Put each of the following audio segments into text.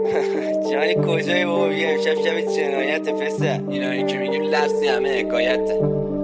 جانی کجایی بابا؟ بیا امشب شب جنایت پسر. اینایی که میگیم لفظی همه حکایته.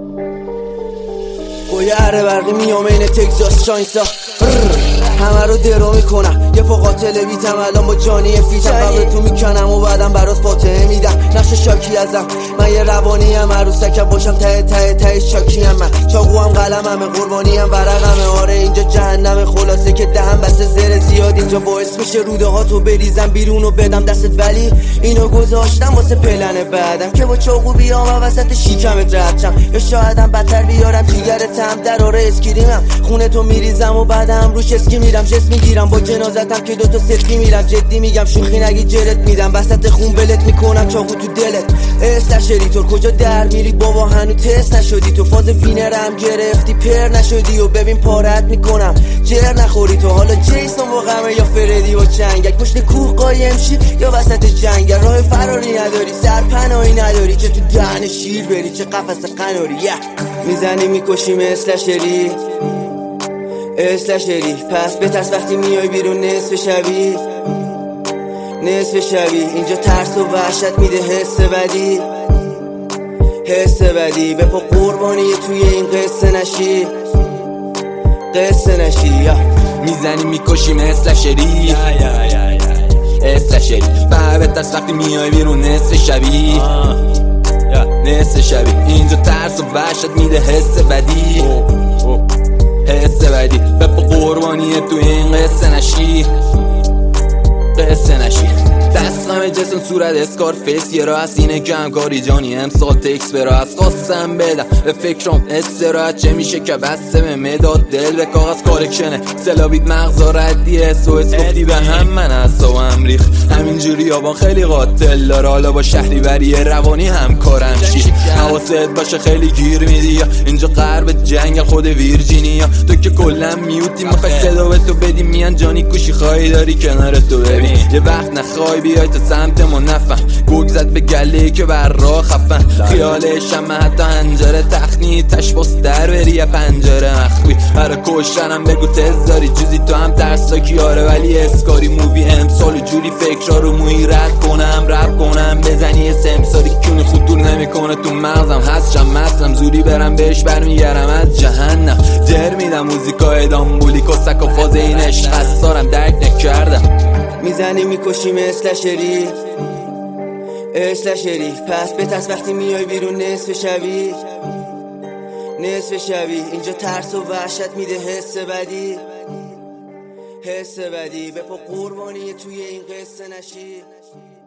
با یه اره برقی میام این تگزاس شاینسا همه رو درو میکنم. یه پا قاتل بیتم الان با جانی فیتم. قبل تو میکنم و بعدم برات فاتحه میدم. نقش شاکی ازم من یه روانیم. عروسکم باشم ته ته ته شاکیم. من چاقو هم قلمم قربانی هم ورقمه. آره اینجا جهنم خلاصه که دهم بسته زر زیاد. اینجا باعث میشه روده ها تو بریزم بیرون و بدم دستت. ولی اینو گذاشتم واسه پلن بعدم که با چاقو بیام و وسط شیکمت ردشم. یا شایدم بدتر بیارم جیگرتم در آره اسکریمم. خونه تو میریزم و بعدم روش اسکی میرم. جس میگیرم با جنازتم که دوتا سلفی میرم. جدی میگم شوخی نگی جرت میدم. وسط خون بلت میکنم چاقو تو دلت. استشری تو کجا در میری بابا؟ هنو تست نشدی تو. فاز وینرم گرفتی پر نشدی و ببین پارت میکنم جر نخوری تو. حالا جیسون با غمه یا فردی با چنگک. پشت کوه قایم شی یا وسط جنگل. راه فراری نداری سرپناهی نداری که تو دهن شیر بری. چه قفس قناری میزنی میکشی مثل اسلشری. پس بترس وقتی میای بیرون نصف شبی. اینجا ترس و وحشت میده حس بدی. به پا قربانی توی این قصه نشی میزنی میکشی مثل شری بترس وقتی میای بیرون نصف شبی. اینجا ترس و وحشت میده حس بدی. به پا قربانی تو این قصه نشی. دستم جسم صورت اسکارفیس. یه راه از اینه که همکاری جانی امسال تکس برا از خواستم بدم به فکرم استراحت. چه میشه که بسته به مداد دل به کاغذ کارکشنه. سلابید مغزا ردی SOS گفتی به هم من اصابم ریخ. همینجوری آبان خیلی قاتل داره. حالا با شهری بری روانی همکارم شی. حواست باشه خیلی گیر میدی. اینجا غرب جنگل خود ویرجینیا. تو که کلا میوتی میخوای صدا به تو بدی. میان جانی کوشی خواهی داری کنار تو ببین. یه وقت نخوای بیای تو سمت ما نفهم. گوگ زد به گله که بر راه خفن. خیالشم حتی هنجره تخنی تشباس در بری یه پنجره مخفی. برای کشتنم بگو تز داری جوزی تو هم ترساکی. آره ولی اسکاری مووی امسال و جوری فکرها رو موی رد کنم بزنی سمساری کونی خطور نمیکنه تو مغزم. هستم مستم زوری برم بهش برمیگرم از جهنم. جر میدم موزیکای دامبولی کسک و فاز این عشق خسارم درک نکردم. میزنی میکشی مثل اسلشری. پس بترس وقتی میای بیرون نصف شبی. اینجا ترس و وحشت میده حس بدی. به پا قربانی توی این قصه نشی.